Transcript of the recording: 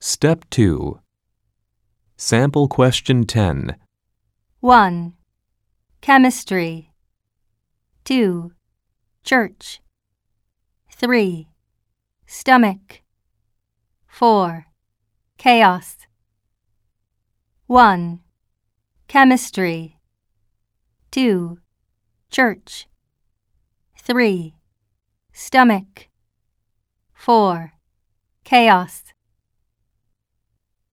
Step 2. Sample Question 10. 1. Chemistry. 2. Church. 3. Stomach. 4. Chaos. 1. Chemistry. 2. Church. 3. Stomach. 4. Chaos.